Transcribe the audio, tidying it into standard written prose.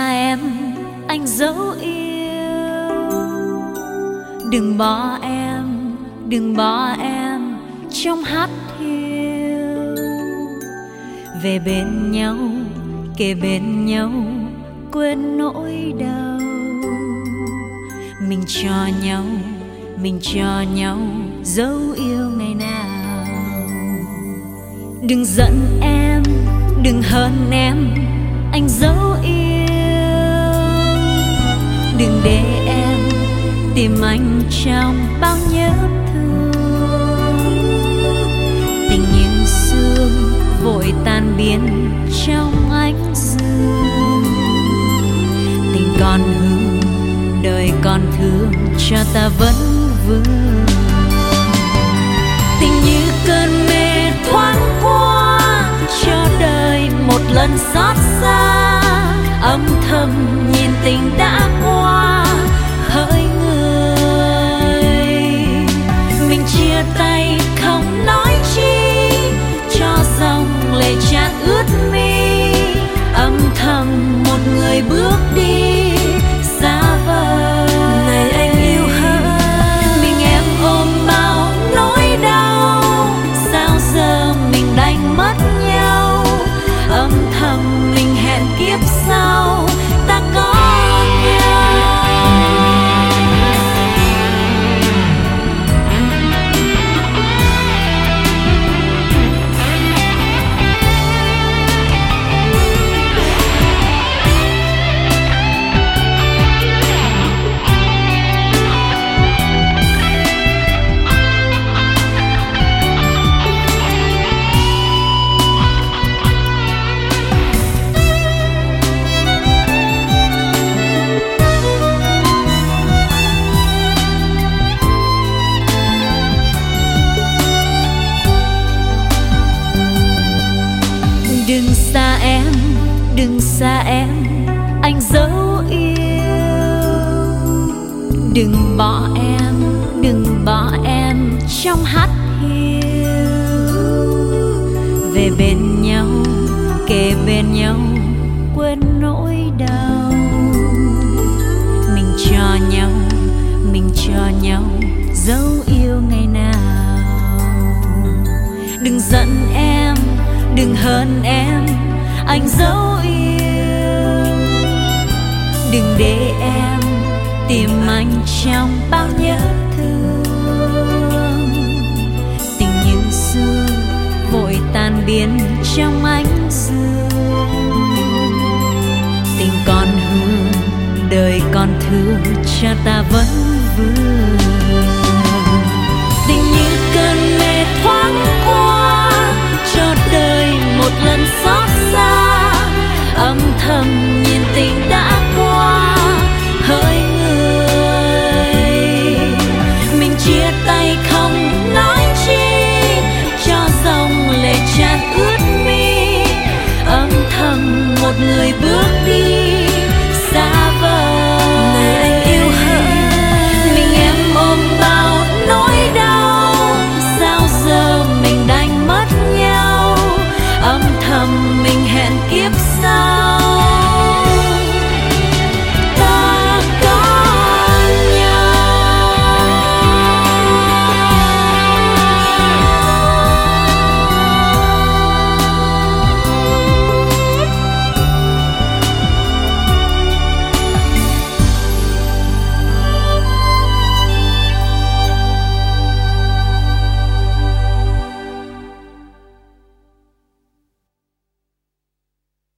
xa em, anh dấu yêu. Đừng bỏ em, đừng bỏ em trong hát hiu. Về bên nhau, kề bên nhau, quên nỗi đau. Mình cho nhau dấu yêu ngày nào. Đừng giận em, đừng hơn em, anh dấu yêu. Đừng để em tìm anh trong bao nhớ thương. Tình như sương vội tan biến trong ánh dương. Tình còn hương, đời còn thương, cho ta vẫn vương. Tình như cơn mê thoáng qua, cho đời một lần xót xa. Âm thầm nhìn tình đã qua, hỡi người. Mình chia tay không nói chi, cho dòng lệ tràn ướt mi. Âm thầm một người bước đi xa vời. Ngày anh yêu hơn, mình em ôm bao nỗi đau. Sao giờ mình đành mất nhau? Âm thầm mình hẹn kiếp sau ta có đừng xa em, anh dấu yêu. Đừng bỏ em trong hát hiu. Về bên nhau, kề bên nhau, quên nỗi đau. Mình cho nhau dấu yêu ngày nào. Đừng giận em, đừng hơn em, anh dấu yêu. Đừng để em tìm anh trong bao nhớ thương. Tình như xưa vội tan biến trong ánh dương. Tình còn hương, đời còn thương, cho ta vẫn vương. Tình như cơn mê thoáng qua, cho đời một lần xót xa. Âm thầm nhìn tình đã qua, hỡi người. Mình chia tay không nói chi, cho dòng lệ tràn ướt mi. Âm thầm một người bước đi xa vời. Ngày anh yêu hơn, mình em ôm bao nỗi đau. Sao giờ mình đành mất nhau? Âm thầm